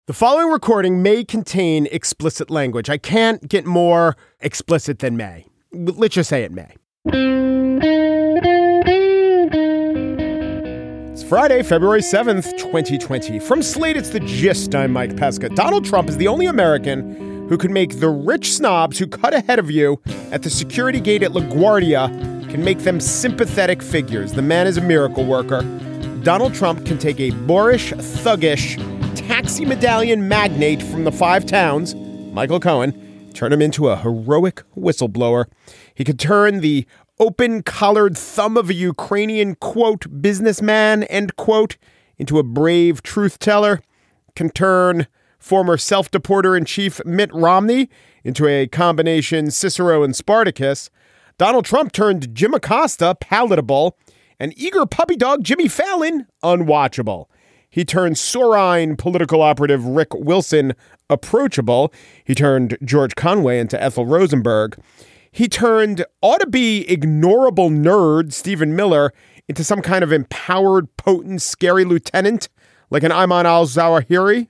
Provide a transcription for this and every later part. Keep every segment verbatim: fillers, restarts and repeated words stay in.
The following recording may contain explicit language. I can't get more explicit than may. Let's just say it may. It's Friday, February seventh, twenty twenty. From Slate, it's The Gist. I'm Mike Pesca. Donald Trump is the only American who can make the rich snobs who cut ahead of you at the security gate at LaGuardia can make them sympathetic figures. The man is a miracle worker. Donald Trump can take a boorish, thuggish, taxi medallion magnate from the five towns, Michael Cohen, turn him into a heroic whistleblower. He could turn the open-collared thumb of a Ukrainian, quote, businessman, end quote, into a brave truth teller. Can turn former self-deporter-in-chief Mitt Romney into a combination Cicero and Spartacus. Donald Trump turned Jim Acosta palatable, and eager puppy dog Jimmy Fallon unwatchable. He turned Sorine political operative Rick Wilson approachable. He turned George Conway into Ethel Rosenberg. He turned ought-to-be ignorable nerd Stephen Miller into some kind of empowered, potent, scary lieutenant like an Ayman al-Zawahiri.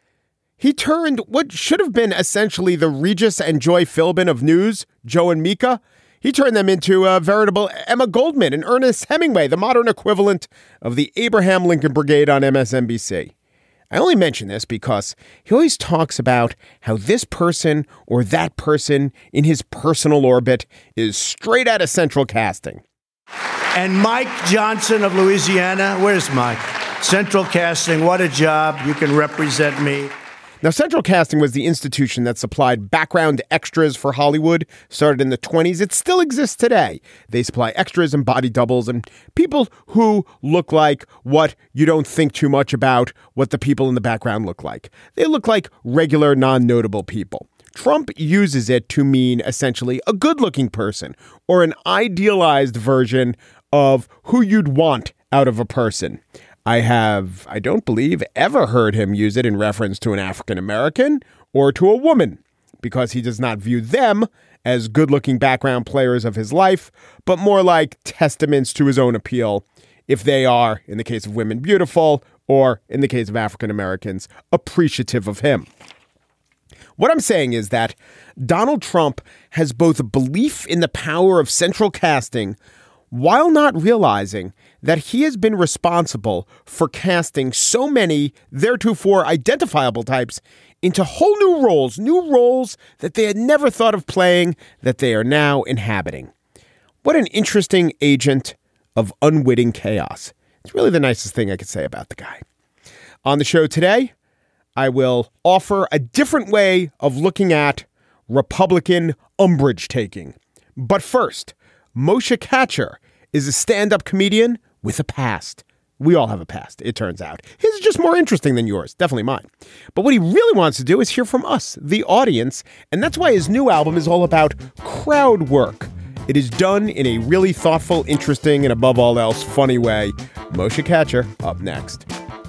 He turned what should have been essentially the Regis and Joy Philbin of news, Joe and Mika. He turned them into a veritable Emma Goldman and Ernest Hemingway, the modern equivalent of the Abraham Lincoln Brigade on M S N B C. I only mention this because he always talks about how this person or that person in his personal orbit is straight out of Central Casting. And Mike Johnson of Louisiana, where's Mike? Central Casting, what a job. You can represent me. Now, Central Casting was the institution that supplied background extras for Hollywood, started in the twenties. It still exists today. They supply extras and body doubles and people who look like what you don't think too much about what the people in the background look like. They look like regular, non-notable people. Trump uses it to mean essentially a good-looking person or an idealized version of who you'd want out of a person. I have, I don't believe, ever heard him use it in reference to an African-American or to a woman, because he does not view them as good-looking background players of his life, but more like testaments to his own appeal, if they are, in the case of women, beautiful, or in the case of African-Americans, appreciative of him. What I'm saying is that Donald Trump has both a belief in the power of central casting while not realizing that he has been responsible for casting so many theretofore identifiable types into whole new roles, new roles that they had never thought of playing, that they are now inhabiting. What an interesting agent of unwitting chaos. It's really the nicest thing I could say about the guy. On the show today, I will offer a different way of looking at Republican umbrage taking. But first, Moshe Katcher is a stand-up comedian with a past. We all have a past, it turns out. His is just more interesting than yours, definitely mine. But what he really wants to do is hear from us, the audience, and that's why his new album is all about crowd work. It is done in a really thoughtful, interesting, and above all else, funny way. Moshe Katcher, up next.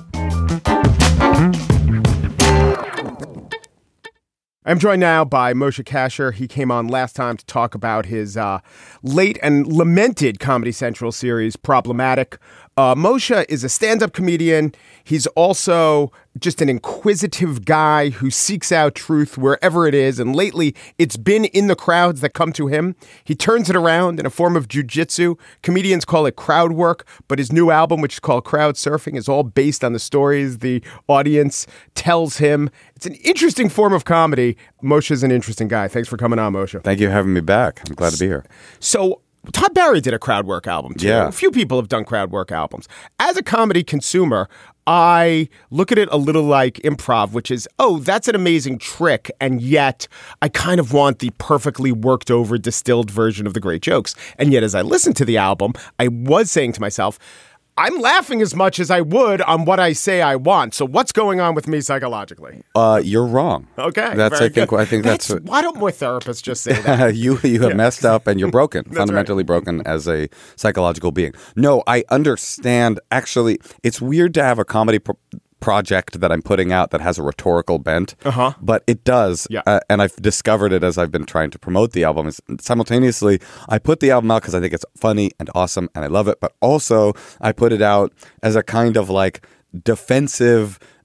I'm joined now by Moshe Katcher. He came on last time to talk about his uh, late and lamented Comedy Central series, Problematic. Uh, Moshe is a stand-up comedian. He's also just an inquisitive guy who seeks out truth wherever it is. And lately, it's been in the crowds that come to him. He turns it around in a form of jujitsu. Comedians call it crowd work, but his new album, which is called Crowd Surfing, is all based on the stories the audience tells him. It's an interesting form of comedy. Moshe's an interesting guy. Thanks for coming on, Moshe. Thank you for having me back. I'm glad to be here. So Todd Barry did a crowd work album, too. Yeah. A few people have done crowd work albums. As a comedy consumer, I look at it a little like improv, which is, oh, that's an amazing trick. And yet I kind of want the perfectly worked over, distilled version of the great jokes. And yet, as I listened to the album, I was saying to myself, I'm laughing as much as I would on what I say I want. So what's going on with me psychologically? Uh, you're wrong. Okay. That's I think good. I think that's, that's why don't more therapists just say that? you you have yeah. messed up and you're broken, fundamentally right. broken as a psychological being. No, I understand. Actually, it's weird to have a comedy pro- project that I'm putting out that has a rhetorical bent, uh-huh. but it does. Yeah. Uh, and I've discovered it as I've been trying to promote the album. Is simultaneously, I put the album out because I think it's funny and awesome and I love it, but also I put it out as a kind of like defensive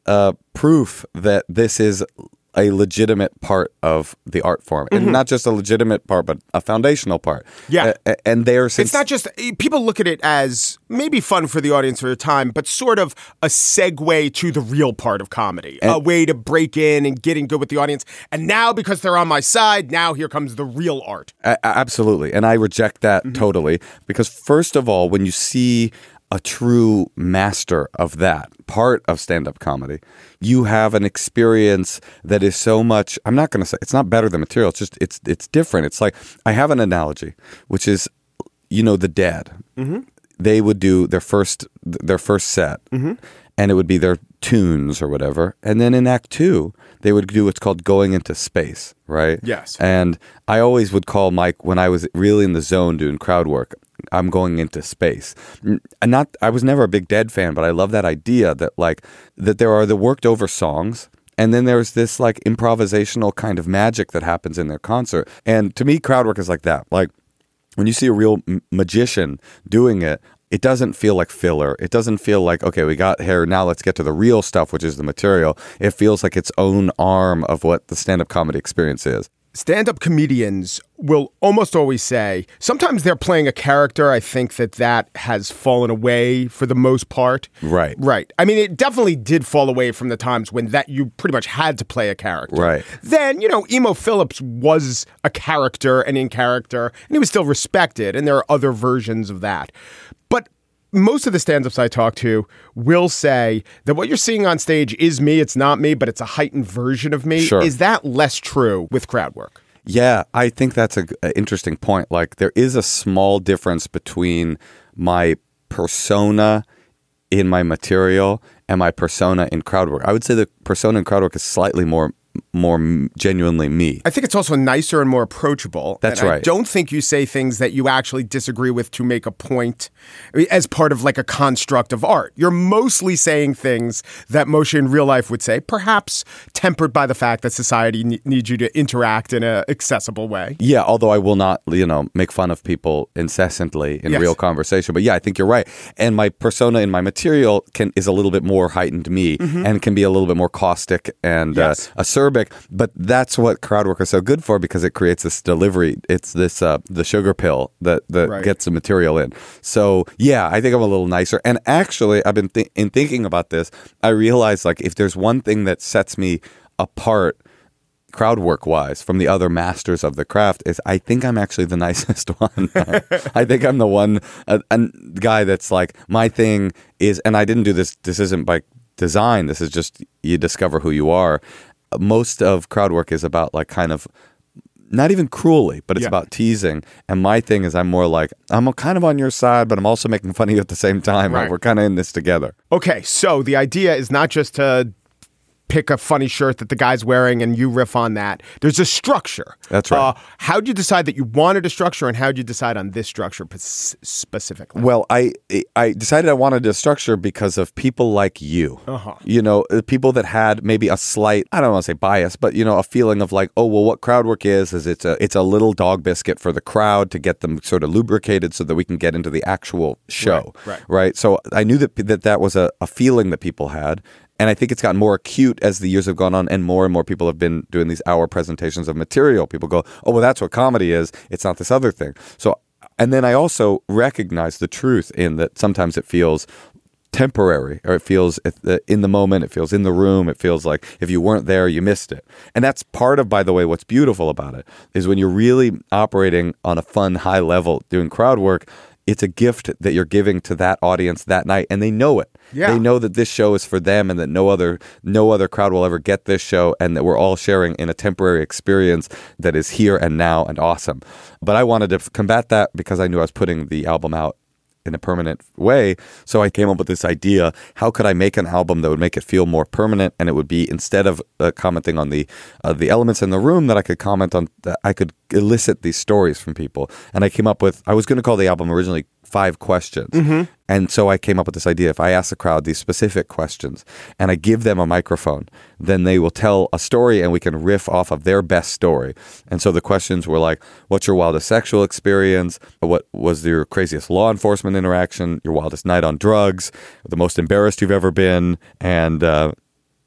uh, proof that this is a legitimate part of the art form, and mm-hmm. not just a legitimate part, but a foundational part. Yeah, uh, and they're it's not just people look at it as maybe fun for the audience for a time, but sort of a segue to the real part of comedy, and, a way to break in and getting good with the audience. And now, because they're on my side, now here comes the real art. Uh, absolutely, and I reject that mm-hmm. totally, because first of all, when you see a true master of that part of stand-up comedy, you have an experience that is so much, I'm not going to say, it's not better than material, it's just, it's it's different. It's like, I have an analogy, which is, you know, the Dead. Mm-hmm. They would do their first, their first set, mm-hmm. and it would be their tunes or whatever. And then in act two, they would do what's called going into space, right? Yes. And I always would call Mike, when I was really in the zone doing crowd work, I'm going into space. And not, I was never a big Dead fan, but I love that idea that like, that there are the worked over songs, and then there's this like improvisational kind of magic that happens in their concert. And to me, crowd work is like that. Like when you see a real m- magician doing it, it doesn't feel like filler. It doesn't feel like, okay, we got here, now let's get to the real stuff, which is the material. It feels like its own arm of what the stand-up comedy experience is. Stand-up comedians will almost always say, sometimes they're playing a character. I think that that has fallen away for the most part. Right. Right. I mean, it definitely did fall away from the times when that you pretty much had to play a character. Right. Then, you know, Emo Phillips was a character and in character, and he was still respected, and there are other versions of that. But most of the stand-ups I talk to will say that what you're seeing on stage is me, it's not me, but it's a heightened version of me. Sure. Is that less true with crowd work? Yeah, I think that's an interesting point. Like, there is a small difference between my persona in my material and my persona in crowd work. I would say the persona in crowd work is slightly more more genuinely me. I think it's also nicer and more approachable. That's and right. I don't think you say things that you actually disagree with to make a point as part of like a construct of art. You're mostly saying things that Moshe in real life would say, perhaps tempered by the fact that society ne- needs you to interact in an accessible way. Yeah, although I will not, you know, make fun of people incessantly in yes. real conversation. But yeah, I think you're right. And my persona in my material can is a little bit more heightened me mm-hmm. and can be a little bit more caustic and yes. uh, acerbic. But that's what crowd work is so good for, because it creates this delivery. It's this uh, the sugar pill that, that right. gets the material in. So yeah, I think I'm a little nicer. And actually, I've been th- in thinking about this, I realized like if there's one thing that sets me apart crowd work wise from the other masters of the craft is I think I'm actually the nicest one. I think I'm the one a, a guy that's like, my thing is, and I didn't do this, this isn't by design, this is just you discover who you are. Most of crowd work is about like kind of not even cruelly, but it's yeah. about teasing. And my thing is I'm more like, I'm kind of on your side, but I'm also making fun of you at the same time. Right. Like, we're kind of in this together. Okay, so the idea is not just to pick a funny shirt that the guy's wearing and you riff on that. There's a structure. That's right. Uh, how'd you decide that you wanted a structure, and how'd you decide on this structure p- specifically? Well, I I decided I wanted a structure because of people like you. Uh-huh. You know, people that had maybe a slight, I don't want to say bias, but, you know, a feeling of like, oh, well, what crowd work is, is it's a, it's a little dog biscuit for the crowd to get them sort of lubricated so that we can get into the actual show. Right. Right. right? So I knew that that, that was a, a feeling that people had. And I think it's gotten more acute as the years have gone on, and more and more people have been doing these hour presentations of material. People go, oh, well, that's what comedy is. It's not this other thing. So, and then I also recognize the truth in that sometimes it feels temporary, or it feels in the moment, it feels in the room, it feels like if you weren't there, you missed it. And that's part of, by the way, what's beautiful about it is when you're really operating on a fun, high level, doing crowd work, it's a gift that you're giving to that audience that night, and they know it. Yeah. They know that this show is for them, and that no other no other crowd will ever get this show, and that we're all sharing in a temporary experience that is here and now and awesome. But I wanted to combat that because I knew I was putting the album out in a permanent way. So I came up with this idea: how could I make an album that would make it feel more permanent? And it would be, instead of uh, commenting on the uh, the elements in the room, that I could comment on, that I could elicit these stories from people. And I came up with, I was going to call the album originally Five Questions. Mm-hmm. And so I came up with this idea: if I ask the crowd these specific questions and I give them a microphone, then they will tell a story and we can riff off of their best story. And so the questions were like, what's your wildest sexual experience? What was your craziest law enforcement interaction? Your wildest night on drugs? The most embarrassed you've ever been? And uh,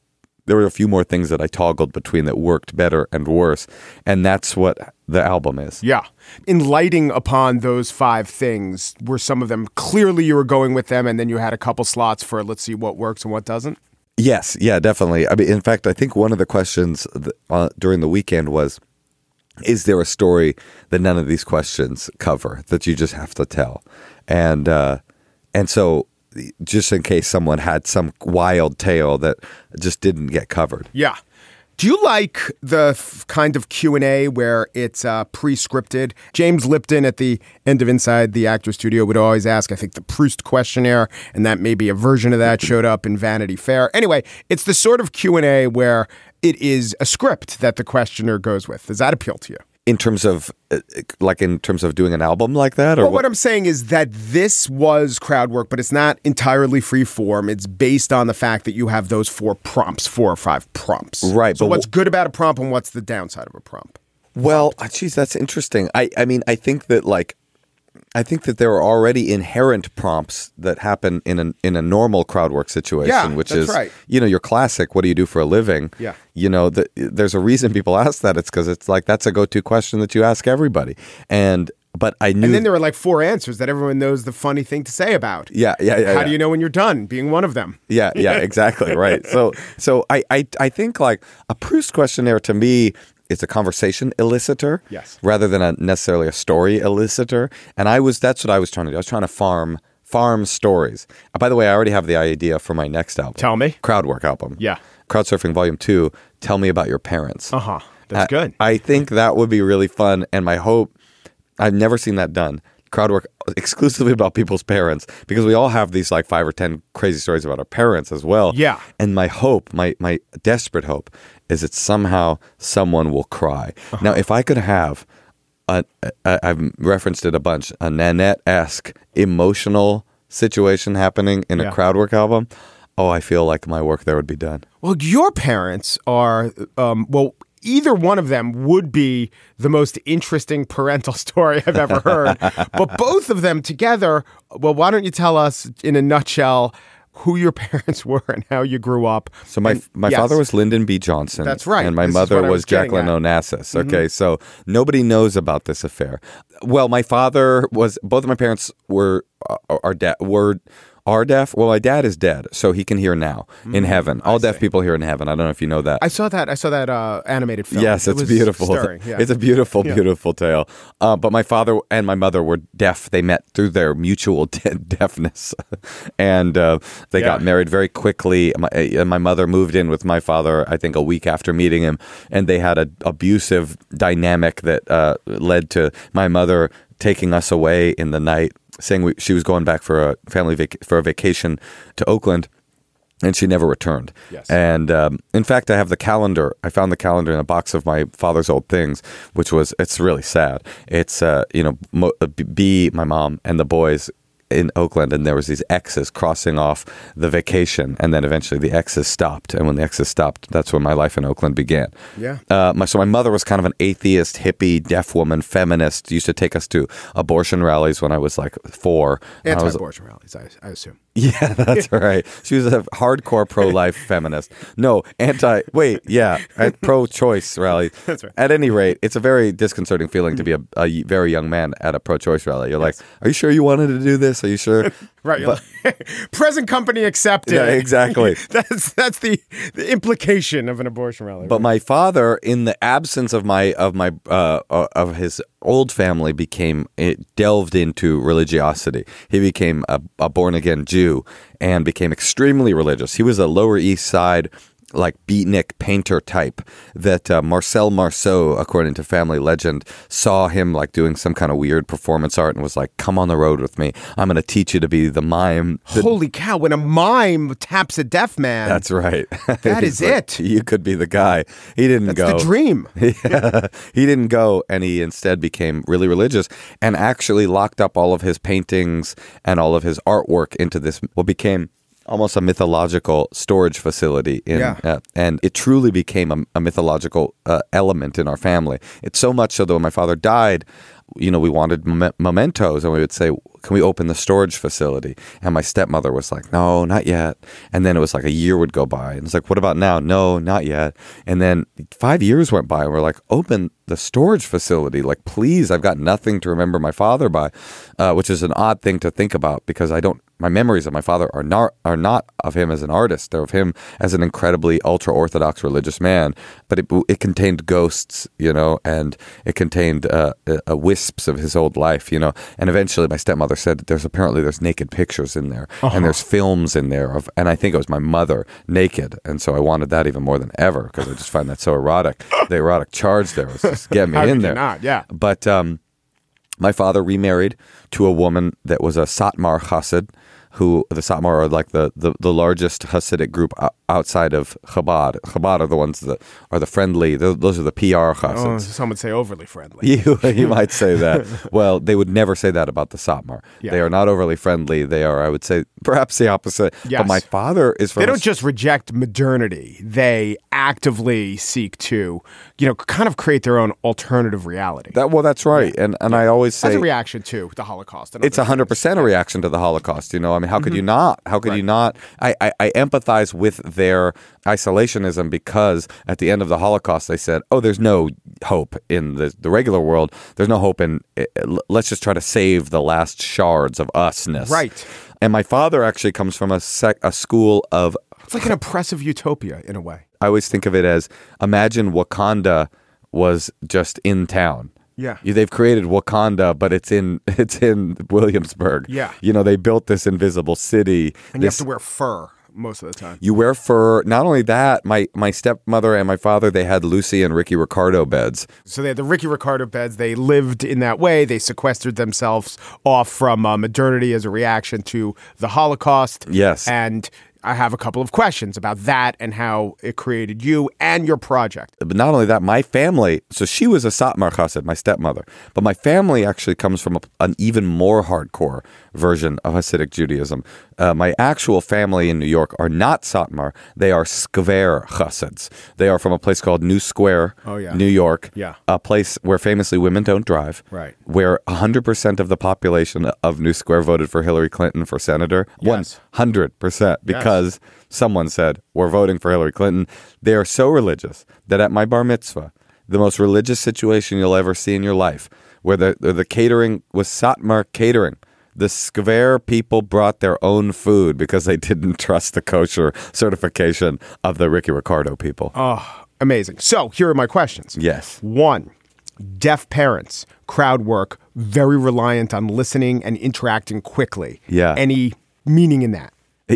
there were a few more things that I toggled between that worked better and worse. And that's what the album is. Yeah. In lighting upon those five things, were some of them clearly you were going with them and then you had a couple slots for let's see what works and what doesn't? Yes. Yeah, definitely. I mean, in fact, I think one of the questions th- uh, during the weekend was, is there a story that none of these questions cover that you just have to tell? And, uh, and so just in case someone had some wild tale that just didn't get covered. Yeah. Do you like the f- kind of Q and A where it's uh, pre-scripted? James Lipton at the end of Inside the Actors Studio would always ask, I think, the Proust questionnaire, and that maybe a version of that showed up in Vanity Fair. Anyway, it's the sort of Q and A where it is a script that the questioner goes with. Does that appeal to you? In terms of, uh, like, in terms of doing an album like that? Or well, what? what I'm saying is that this was crowd work, but it's not entirely free form. It's based on the fact that you have those four prompts, four or five prompts. Right. So but what's w- good about a prompt and what's the downside of a prompt? Well, geez, that's interesting. I, I mean, I think that, like, I think that there are already inherent prompts that happen in a in a normal crowd work situation, Yeah, which that's is, right. you know, your classic, what do you do for a living? Yeah. You know, the, there's a reason people ask that. It's because it's like, that's a go-to question that you ask everybody. And, but I knew. And then there are like four answers that everyone knows the funny thing to say about. Yeah, yeah, yeah. How yeah. do you know when you're done? Being one of them. Yeah, yeah, exactly. Right. So, so I, I, I think like a Proust questionnaire to me is a conversation elicitor, Yes. rather than a necessarily a story elicitor. And I was, that's what I was trying to do. I was trying to farm, farm stories. Uh, by the way, I already have the idea for my next album. Tell me. Crowd work album. Yeah. Crowdsurfing Volume Two. Tell me about your parents. Uh huh. That's I, good. I think that would be really fun. And my hope, I've never seen that done. Crowd work exclusively about people's parents, because we all have these like five or ten crazy stories about our parents as well. Yeah. And my hope, my my desperate hope, is that somehow someone will cry. Uh-huh. Now, if I could have, a, a, I've referenced it a bunch, a Nanette-esque emotional situation happening in Yeah. a crowd work album, oh, I feel like my work there would be done. Well, your parents are, um, well, either one of them would be the most interesting parental story I've ever heard. But both of them together, well, why don't you tell us in a nutshell who your parents were and how you grew up? So my And- my yes. father was Lyndon B. Johnson. That's right. And my This is mother what I was, was getting Jacqueline at. Onassis. Okay, so nobody knows about this affair. Well, my father was, both of my parents were, uh, are deaf, were, are deaf. Well, my dad is dead, so he can hear now in heaven. All deaf see. people hear in heaven. I don't know if you know that. I saw that. I saw that uh, animated film. Yes, It it's was beautiful. stirring, yeah. It's a beautiful, beautiful tale. Uh, but my father and my mother were deaf. They met through their mutual de- deafness, and uh, they Yeah. got married very quickly. My, uh, my mother moved in with my father, I think, a week after meeting him, and they had an abusive dynamic that uh, led to my mother taking us away in the night, saying we, she was going back for a family vac- for a vacation to Oakland. And she never returned. Yes. And um, in fact, I have the calendar. I found the calendar in a box of my father's old things, which was, it's really sad. It's, uh, you know, Mo- B, my mom, and the boys in Oakland, and there was these X's crossing off the vacation, and then eventually the X's stopped. And when the X's stopped, that's when my life in Oakland began. Yeah. Uh, my, so my mother was kind of an atheist, hippie, deaf woman, feminist. Used to take us to abortion rallies when I was like four. And I was- Anti-abortion rallies, I, I assume. yeah, that's right. She was a hardcore pro-life feminist. No, anti. Wait, yeah, at pro-choice rally. That's right. At any rate, it's a very disconcerting feeling to be a, a very young man at a pro-choice rally. You're like, "Are you sure you wanted to do this? Are you sure?" Right. you're like, present company accepted. Yeah, exactly. that's that's the, the implication of an abortion rally. But right? my father, in the absence of my of my uh, uh, of his old family, became it delved into religiosity. He became a, a born again Jew and became extremely religious. He was a Lower East Side, like beatnik painter type that uh, Marcel Marceau, according to family legend, saw him like doing some kind of weird performance art and was like, "Come on the road with me. I'm going to teach you to be the mime." The- Holy cow, when a mime taps a deaf man. That's right. That He's is like, it. You could be the guy. He didn't That's go. the dream. Yeah. He didn't go, and he instead became really religious and actually locked up all of his paintings and all of his artwork into this, what became almost a mythological storage facility. In, Yeah. uh, and it truly became a, a mythological uh, element in our family. It's so much so that when my father died, you know, we wanted mem- mementos, and we would say, can we open the storage facility? And my stepmother was like, no, not yet. And then it was like a year would go by. And it's like, what about now? No, not yet. And then five years went by, and we're like, open the storage facility. Like, please, I've got nothing to remember my father by, uh, which is an odd thing to think about because I don't, my memories of my father are not are not of him as an artist. They're of him as an incredibly ultra-Orthodox religious man. But it, it contained ghosts, you know, and it contained uh, uh, wisps of his old life, you know. And eventually my stepmother said that there's apparently there's naked pictures in there. Uh-huh. And there's films in there. of, And I think it was my mother naked. And so I wanted that even more than ever because I just find that so erotic. The erotic charge there was just get me How in could there. you not? Yeah. But um, my father remarried to a woman that was a Satmar Chassid, who the Satmar are like the, the, the largest Hasidic group outside of Chabad. Chabad are the ones that are the friendly, those are the P R Chassids. Oh, some would say overly friendly. You, you might say that. Well, they would never say that about the Satmar. Yeah. They are not overly friendly. They are, I would say, perhaps the opposite. Yes. But my father is from... They a- don't just reject modernity. They actively seek to, you know, kind of create their own alternative reality. That, well, that's right. And and I always say... As a reaction to the Holocaust. and It's other one hundred percent a reaction to the Holocaust. You know, I mean, how could you not? How could you not? I, I, I empathize with their isolationism because at the end of the Holocaust, they said, oh, there's no hope in the, the regular world. There's no hope in, uh, let's just try to save the last shards of usness. Right. And my father actually comes from a, sec, a school of... It's like an oppressive utopia in a way. I always think of it as, imagine Wakanda was just in town. Yeah. You- They've created Wakanda, but it's in it's in Williamsburg. Yeah. You know, they built this invisible city. And you This- have to wear fur most of the time. you wear fur. Not only that, my, my stepmother and my father, they had Lucy and Ricky Ricardo beds. So they had the Ricky Ricardo beds. They lived in that way. They sequestered themselves off from uh, modernity as a reaction to the Holocaust. Yes. And I have a couple of questions about that and how it created you and your project. But not only that, my family, so she was a Satmar Chassid, my stepmother, but my family actually comes from a, an even more hardcore version of Hasidic Judaism. Uh, my actual family in New York are not Satmar, they are Skver Chassids. They are from a place called New Square, Oh, yeah. New York, Yeah. a place where famously women don't drive, Right. where one hundred percent of the population of New Square voted for Hillary Clinton for senator. Yes. one hundred percent because because someone said, we're voting for Hillary Clinton. They are so religious that at my bar mitzvah, the most religious situation you'll ever see in your life, where the, the catering was Satmar catering. The Skver people brought their own food because they didn't trust the kosher certification of the Ricky Ricardo people. Oh, amazing. So here are my questions. Yes. One, deaf parents, crowd work, very reliant on listening and interacting quickly. Yeah. Any meaning in that?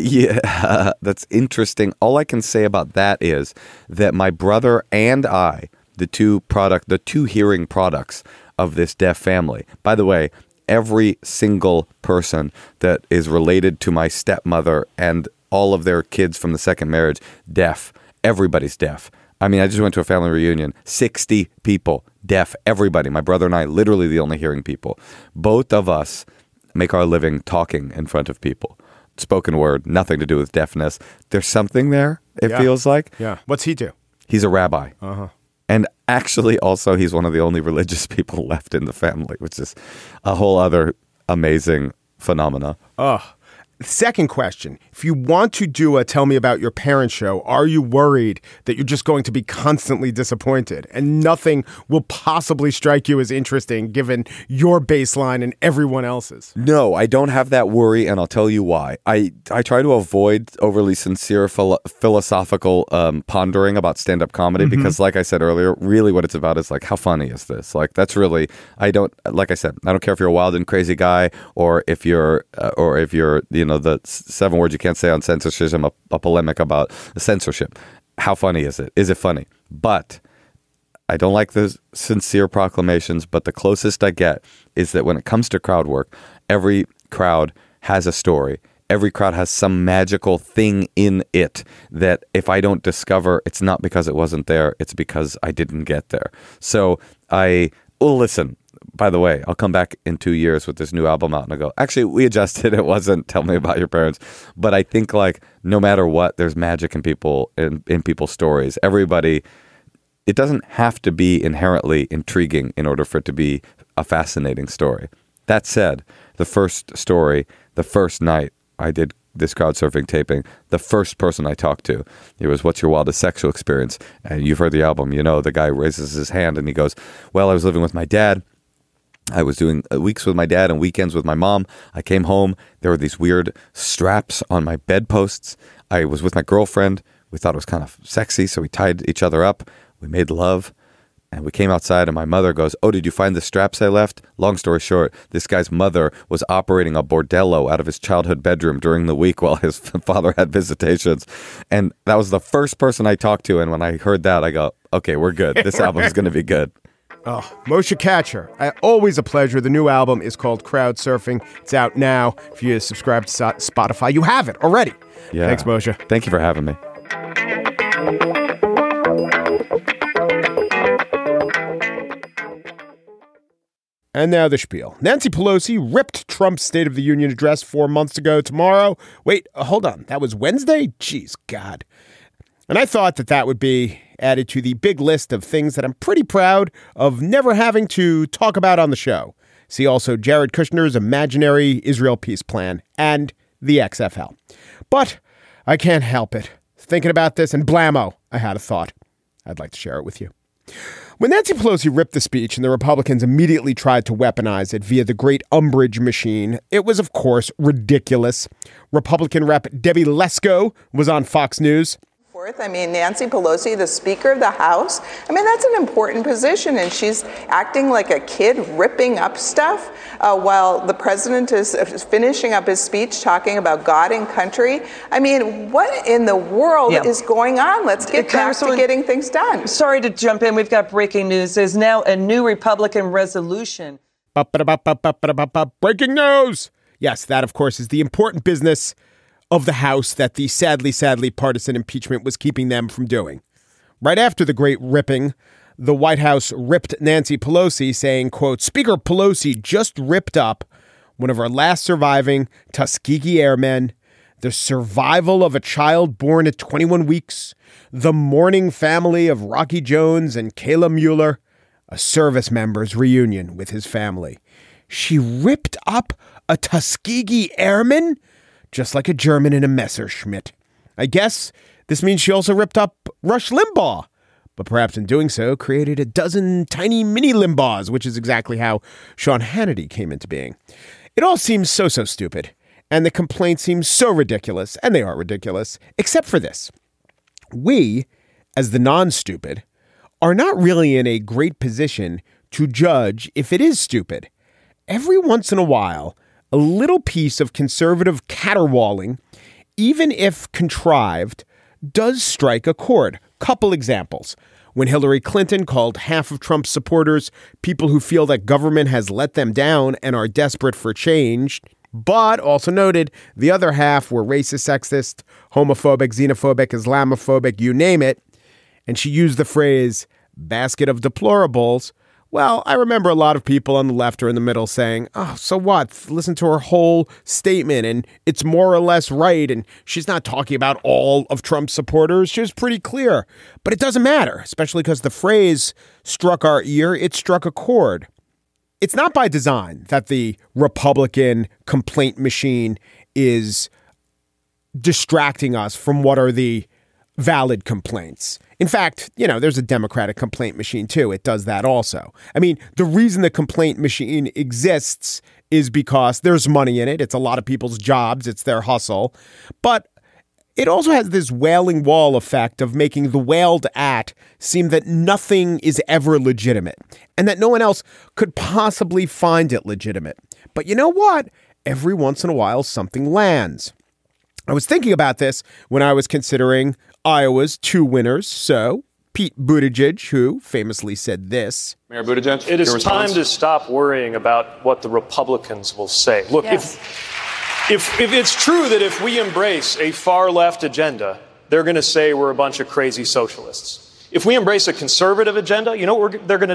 Yeah, that's interesting. All I can say about that is that my brother and I, the two product, the two hearing products of this deaf family. By the way, every single person that is related to my stepmother and all of their kids from the second marriage, deaf. Everybody's deaf. I mean, I just went to a family reunion. sixty people, deaf, everybody. My brother and I, literally the only hearing people. Both of us make our living talking in front of people. Spoken word, nothing to do with deafness. There's something there, it Yeah. feels like. Yeah. What's he do? He's a rabbi. Uh-huh. And actually, also, he's one of the only religious people left in the family, which is a whole other amazing phenomena. Oh. Second question. If you want to do a Tell Me About Your Parents show, are you worried that you're just going to be constantly disappointed and nothing will possibly strike you as interesting given your baseline and everyone else's? No, I don't have that worry, and I'll tell you why. I, I try to avoid overly sincere philo- philosophical um, pondering about stand-up comedy Mm-hmm. because, like I said earlier, really what it's about is like, how funny is this? Like, that's really, I don't, like I said, I don't care if you're a wild and crazy guy or if you're, uh, or if you're, you know, the s- seven words you can't say on censorship, a, a polemic about censorship. How funny is it? Is it funny? But I don't like the sincere proclamations, but the closest I get is that when it comes to crowd work, every crowd has a story. Every crowd has some magical thing in it that if I don't discover, it's not because it wasn't there, it's because I didn't get there. So I, well, listen, by the way, I'll come back in two years with this new album out and I'll go, actually, we adjusted. It wasn't Tell Me About Your Parents. But I think like no matter what, there's magic in people, in, in people's stories. Everybody, it doesn't have to be inherently intriguing in order for it to be a fascinating story. That said, the first story, the first night I did this crowd surfing taping, the first person I talked to, it was, "What's your wildest sexual experience?" And you've heard the album, you know, the guy raises his hand and he goes, "Well, I was living with my dad. I was doing weeks with my dad and weekends with my mom. I came home. There were these weird straps on my bedposts. I was with my girlfriend. We thought it was kind of sexy, so we tied each other up. We made love. And we came outside and my mother goes, 'Oh, did you find the straps I left?' Long story short, this guy's mother was operating a bordello out of his childhood bedroom during the week while his father had visitations. And that was the first person I talked to. And when I heard that, I go, okay, we're good. This album is going to be good. Oh, Moshe Katcher, uh, always a pleasure. The new album is called Crowd Surfing. It's out now. If you subscribe to Spotify, you have it already. Yeah. Thanks, Moshe. Thank you for having me. And now the spiel. Nancy Pelosi ripped Trump's State of the Union address four months ago tomorrow. Wait, uh, hold on. That was Wednesday? Jeez, God. And I thought that that would be added to the big list of things that I'm pretty proud of never having to talk about on the show. See also Jared Kushner's imaginary Israel peace plan and the X F L. But I can't help it. Thinking about this and blammo, I had a thought. I'd like to share it with you. When Nancy Pelosi ripped the speech and the Republicans immediately tried to weaponize it via the great umbrage machine, it was, of course, ridiculous. Republican Rep Debbie Lesko was on Fox News. I mean, Nancy Pelosi, the Speaker of the House, I mean, that's an important position, and she's acting like a kid ripping up stuff uh, while the president is finishing up his speech talking about God and country. I mean, what in the world yeah. is going on? Let's get back to getting things done. Sorry to jump in. We've got breaking news. There's now a new Republican resolution. Breaking news! Yes, that, of course, is the important business of the House that the sadly, sadly partisan impeachment was keeping them from doing. Right after the great ripping, the White House ripped Nancy Pelosi, saying, quote, "Speaker Pelosi just ripped up one of our last surviving Tuskegee Airmen, the survival of a child born at twenty-one weeks, the mourning family of Rocky Jones and Kayla Mueller, a service member's reunion with his family. She ripped up a Tuskegee Airman? Just like a German in a Messerschmitt. I guess this means she also ripped up Rush Limbaugh, but perhaps in doing so created a dozen tiny mini Limbaughs, which is exactly how Sean Hannity came into being. It all seems so, so stupid, and the complaints seem so ridiculous, and they are ridiculous, except for this. We, as the non-stupid, are not really in a great position to judge if it is stupid. Every once in a while, a little piece of conservative caterwauling, even if contrived, does strike a chord. Couple examples. When Hillary Clinton called half of Trump's supporters people who feel that government has let them down and are desperate for change, but also noted the other half were racist, sexist, homophobic, xenophobic, Islamophobic, you name it. And she used the phrase basket of deplorables. Well, I remember a lot of people on the left or in the middle saying, oh, so what? Listen to her whole statement and it's more or less right. And she's not talking about all of Trump's supporters. She was pretty clear. But it doesn't matter, especially because the phrase struck our ear. It struck a chord. It's not by design that the Republican complaint machine is distracting us from what are the valid complaints. In fact, you know, there's a Democratic complaint machine, too. It does that also. I mean, the reason the complaint machine exists is because there's money in it. It's a lot of people's jobs. It's their hustle. But it also has this wailing wall effect of making the wailed at seem that nothing is ever legitimate and that no one else could possibly find it legitimate. But you know what? Every once in a while, something lands. I was thinking about this when I was considering Iowa's two winners. So Pete Buttigieg, who famously said this. Mayor Buttigieg, it is time to stop worrying about what the Republicans will say. Look, yes. if, if if it's true that if we embrace a far left agenda, they're going to say we're a bunch of crazy socialists. If we embrace a conservative agenda, you know what we're, they're going to do?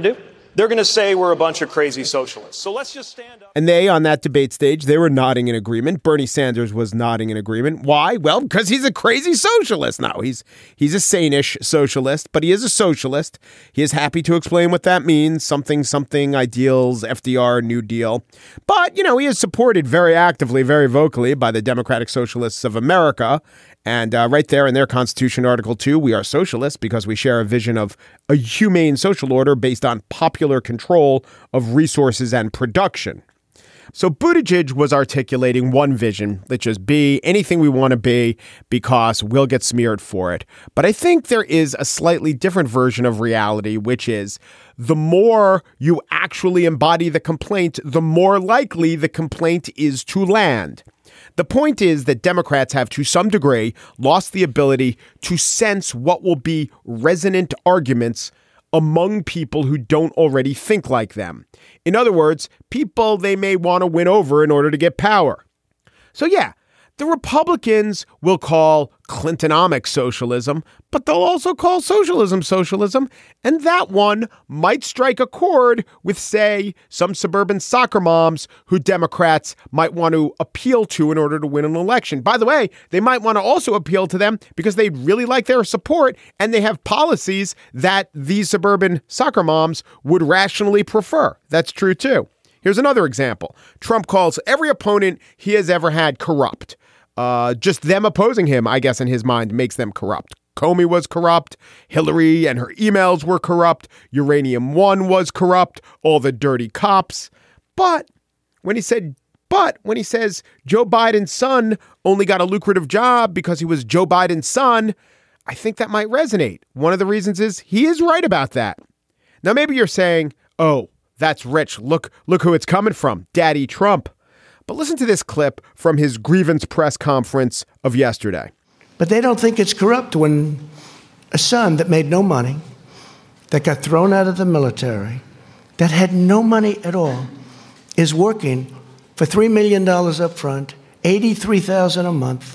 they're going to say we're a bunch of crazy socialists. So let's just stand up. And they, on that debate stage, they were nodding in agreement. Bernie Sanders was nodding in agreement. Why? Well, because he's a crazy socialist. No, he's he's a sane-ish socialist, but he is a socialist. He is happy to explain what that means. Something, something, ideals, F D R, New Deal. But, you know, he is supported very actively, very vocally by the Democratic Socialists of America. And uh, right there in their Constitution, Article two, we are socialists because we share a vision of a humane social order based on popular control of resources and production. So Buttigieg was articulating one vision, which is be anything we want to be because we'll get smeared for it. But I think there is a slightly different version of reality, which is the more you actually embody the complaint, the more likely the complaint is to land. The point is that Democrats have, to some degree, lost the ability to sense what will be resonant arguments among people who don't already think like them. In other words, people they may want to win over in order to get power. So yeah, the Republicans will call Clintonomics socialism, but they'll also call socialism socialism. And that one might strike a chord with, say, some suburban soccer moms who Democrats might want to appeal to in order to win an election. By the way, they might want to also appeal to them because they really like their support and they have policies that these suburban soccer moms would rationally prefer. That's true, too. Here's another example. Trump calls every opponent he has ever had corrupt. Uh, just them opposing him, I guess, in his mind, makes them corrupt. Comey was corrupt. Hillary and her emails were corrupt. Uranium One was corrupt. All the dirty cops. But when he said, but when he says Joe Biden's son only got a lucrative job because he was Joe Biden's son, I think that might resonate. One of the reasons is he is right about that. Now, maybe you're saying, oh, that's rich. Look, look who it's coming from. Daddy Trump. But listen to this clip from his grievance press conference of yesterday. But they don't think it's corrupt when a son that made no money, that got thrown out of the military, that had no money at all, is working for three million dollars up front, eighty-three thousand dollars a month,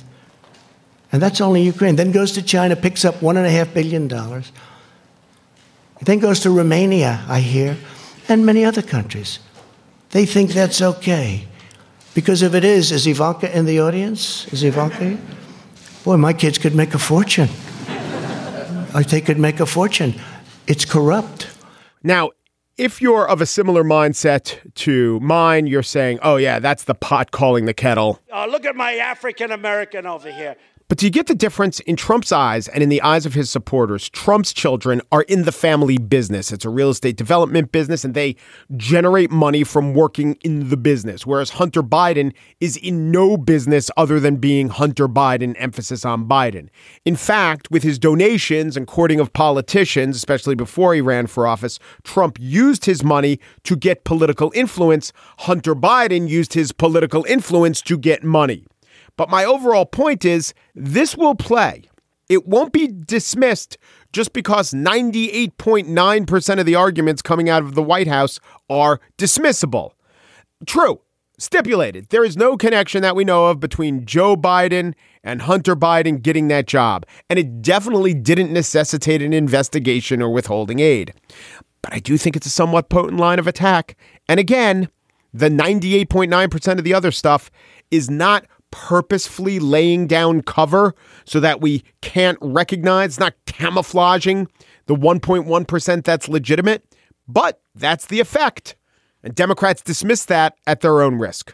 and that's only Ukraine. Then goes to China, picks up one point five billion dollars. Then goes to Romania, I hear, and many other countries. They think that's okay. Because if it is, is Ivanka in the audience? Is Ivanka? Boy, my kids could make a fortune. They could make a fortune. It's corrupt. Now, if you're of a similar mindset to mine, you're saying, oh, yeah, that's the pot calling the kettle. Oh, look at my African American over here. But do you get the difference? In Trump's eyes and in the eyes of his supporters? Trump's children are in the family business. It's a real estate development business, and they generate money from working in the business, whereas Hunter Biden is in no business other than being Hunter Biden, emphasis on Biden. In fact, with his donations and courting of politicians, especially before he ran for office, Trump used his money to get political influence. Hunter Biden used his political influence to get money. But my overall point is this will play. It won't be dismissed just because ninety-eight point nine percent of the arguments coming out of the White House are dismissible. True, stipulated. There is no connection that we know of between Joe Biden and Hunter Biden getting that job. And it definitely didn't necessitate an investigation or withholding aid. But I do think it's a somewhat potent line of attack. And again, the ninety-eight point nine percent of the other stuff is not purposefully laying down cover so that we can't recognize, not camouflaging the one point one percent that's legitimate, but that's the effect. And Democrats dismiss that at their own risk.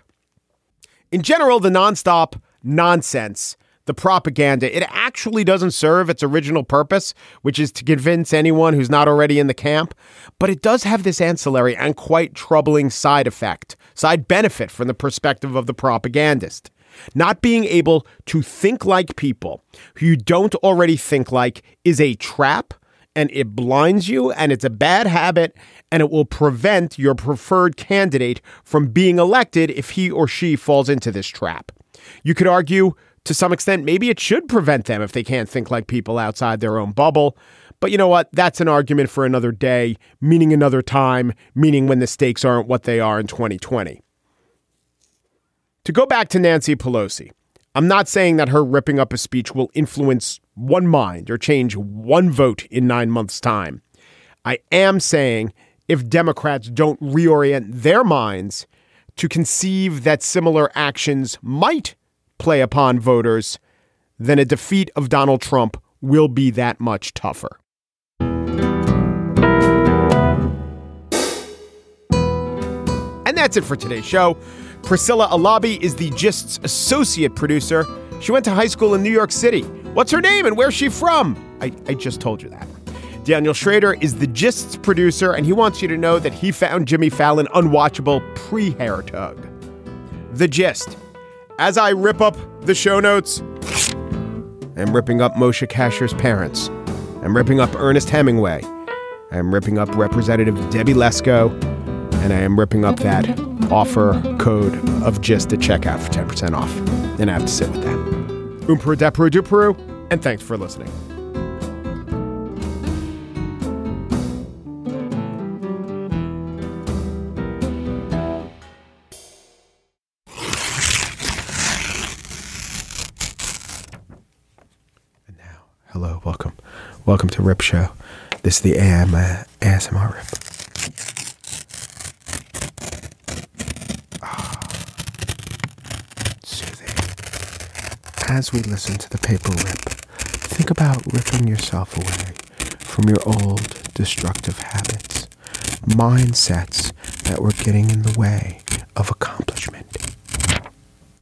In general, the nonstop nonsense, the propaganda, it actually doesn't serve its original purpose, which is to convince anyone who's not already in the camp. But it does have this ancillary and quite troubling side effect, side benefit from the perspective of the propagandist. Not being able to think like people who you don't already think like is a trap, and it blinds you, and it's a bad habit, and it will prevent your preferred candidate from being elected if he or she falls into this trap. You could argue, to some extent, maybe it should prevent them if they can't think like people outside their own bubble. But you know what? That's an argument for another day, meaning another time, meaning when the stakes aren't what they are in twenty twenty. To go back to Nancy Pelosi, I'm not saying that her ripping up a speech will influence one mind or change one vote in nine months' time. I am saying if Democrats don't reorient their minds to conceive that similar actions might play upon voters, then a defeat of Donald Trump will be that much tougher. And that's it for today's show. Priscilla Alabi is the Gist's associate producer. She went to high school in New York City. What's her name and where's she from? I, I just told you that. Daniel Schrader is the Gist's producer, and he wants you to know that he found Jimmy Fallon unwatchable pre-hair tug. The Gist. As I rip up the show notes, I'm ripping up Moshe Kasher's parents. I'm ripping up Ernest Hemingway. I'm ripping up Representative Debbie Lesko. And I am ripping up that offer code of Gist at checkout for ten percent off. And I have to sit with that. Oomperu depru duperu, and thanks for listening. And now, hello, welcome. Welcome to Rip Show. This is the A M, uh, A S M R Rip. As we listen to the paper rip, think about ripping yourself away from your old destructive habits, mindsets that were getting in the way of a